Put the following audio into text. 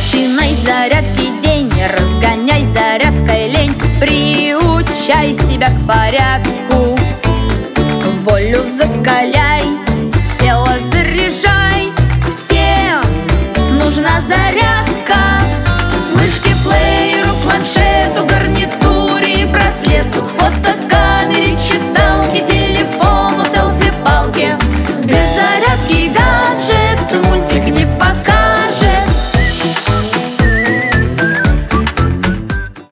Начинай зарядки день, разгоняй зарядкой лень. Приучай себя к порядку, волю закаляй,